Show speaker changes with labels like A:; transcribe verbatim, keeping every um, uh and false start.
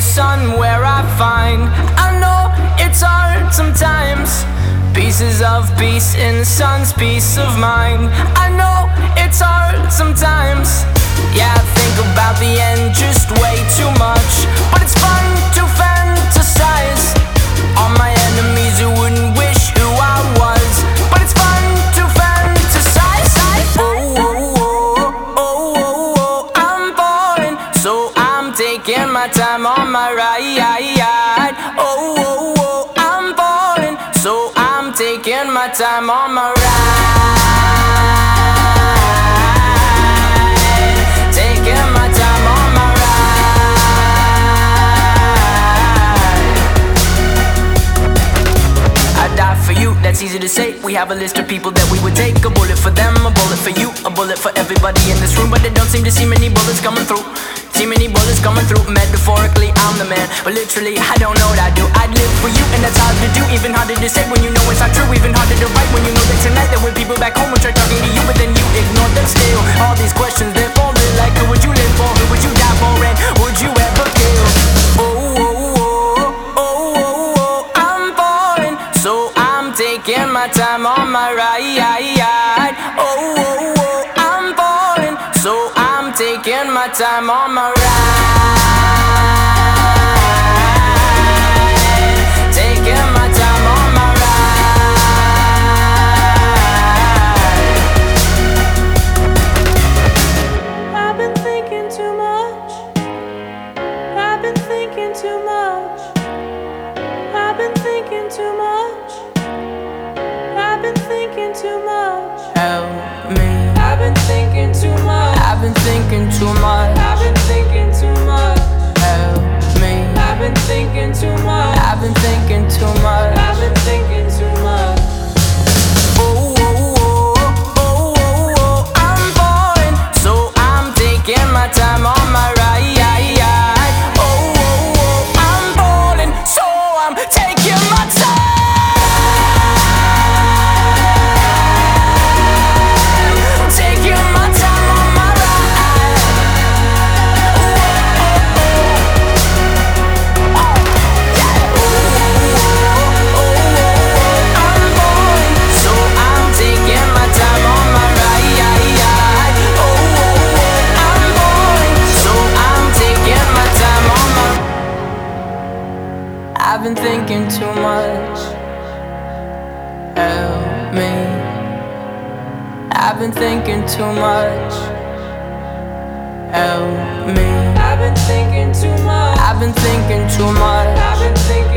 A: sun where I find. I know it's hard sometimes. Pieces of peace in the sun's peace of mind. I know it's hard sometimes. Yeah, I think about the end just way too much, but it's fun to fantasize on my enemies who wouldn't wish who I was. But it's fun to fantasize. Oh, oh, oh, oh, oh, oh, I'm falling, so I'm taking my time on my ride. Oh, oh, oh, I'm falling, so I'm taking my time on my ride. Taking my time on my ride. I die for you, that's easy to say. We have a list of people that we would take. A bullet for them, a bullet for you, a bullet for everybody in this room. But they don't seem to see many bullets coming through. See many bullets coming through. Metaphorically, I'm the man, but literally, I don't know what I do. I'd live for you, and that's hard to do. Even harder to say when you know it's not true. Even harder to write when you know that tonight there were people back home who tried talking to you, but then you ignored them still. All these questions, they're falling like, who would you live for? Who would you die for? And would you ever kill? Oh, oh, oh, oh, oh, oh, I'm falling, so I'm taking my time on my ride. Oh, oh, oh, I'm falling, so I'm taking my time on my ride. Taking my time on my ride.
B: I've been thinking too much. I've been thinking too much. I've been thinking too much. I've been thinking too much.
A: Help me.
B: I've been thinking too much.
A: I've been thinking too much.
B: I've been thinking too much.
A: Help me.
B: I've been thinking too much.
A: I've been thinking too much.
B: I've been thinking too much.
A: Oh, oh, oh, oh, oh, oh, I'm falling, so I'm taking my time on my ride. Oh, oh, oh, I'm falling, so I'm taking my time. Taking my time on my ride. Oh, oh, oh, oh, yeah. Oh, oh, oh, I'm falling, so I'm taking my time on my ride. Oh, oh, oh, I'm falling, so I'm taking my time on my. I've been thinking too much. Help me. I've been thinking too much. Help me.
B: I've been thinking too much.
A: I've been thinking too much.
B: I've been thinking